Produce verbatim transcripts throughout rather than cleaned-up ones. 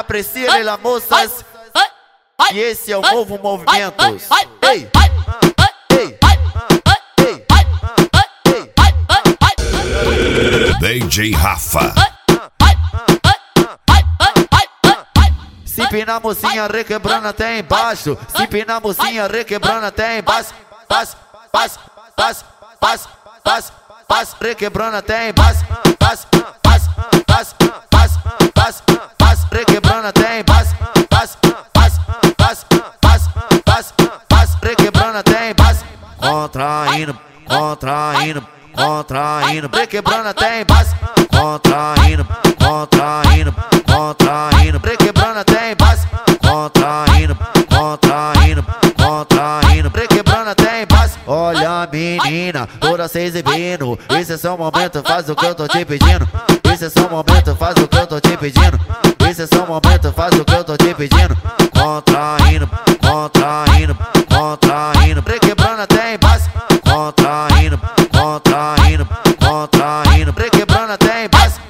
aprecia Leila moças. E esse é o novo movimento. Ei, ei, ei, D J Rafa. Se pina mocinha requebrando até embaixo. Se pina mocinha requebrando até embaixo. Paz, paz, paz, paz, paz, paz, requebrando até embaixo. Paz, paz, paz, paz, paz, paz, requebrando até embaixo. Paz, paz, paz, paz, paz, paz, requebrando até embaixo. Contraindo, contraindo, contraindo, requebrando até embaixo. Contraindo, contraindo, contraindo, requebrando até embaixo. Contraindo, contraindo, contraindo, requebrando até embaixo. Olha menina, toda se exibindo. Esse é seu momento, faz o que eu tô te pedindo. Esse é seu momento, faz o que eu tô te pedindo. Esse é seu momento, faz o que eu tô te pedindo. Contraindo, contraindo, contraindo, requebrando até embaixo. Contraindo, contraindo, contraindo, requebrando até embaixo.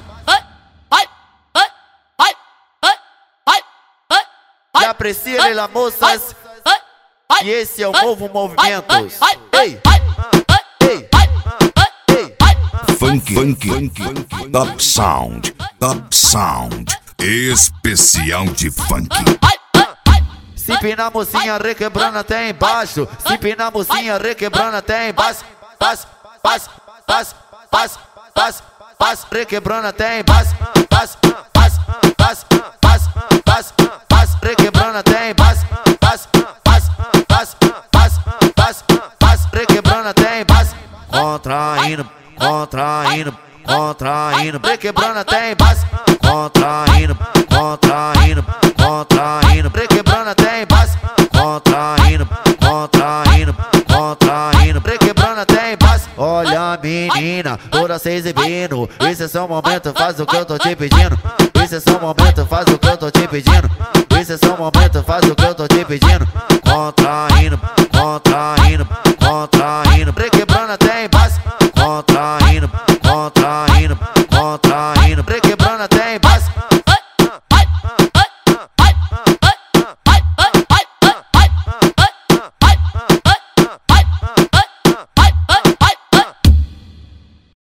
E aprecia Leila moças. E esse é o novo movimento. Ei, ei, ei. Funk, funk, funk, top sound, top sound, especial de funk. Se pina mocinha requebrando até embaixo. Se pina mocinha requebrando até embaixo. Paz, paz, paz, paz, paz, paz, requebrando até embaixo. Paz, paz, paz, paz, paz, paz, requebrando até embaixo. Paz, paz, paz, paz, paz, paz, requebrando até embaixo. Contraindo, contraindo, contraindo, requebrando até embaixo. Contraindo, contraindo, contraindo, requebrando até embaixo. Contraindo, contraindo, contraindo, requebrando até embaixo. Olha menina, toda se exibindo. Esse é seu momento, faz o que eu tô te pedindo. Esse é seu momento, faz o que eu tô te pedindo. Esse é seu momento, faz o que eu tô te pedindo.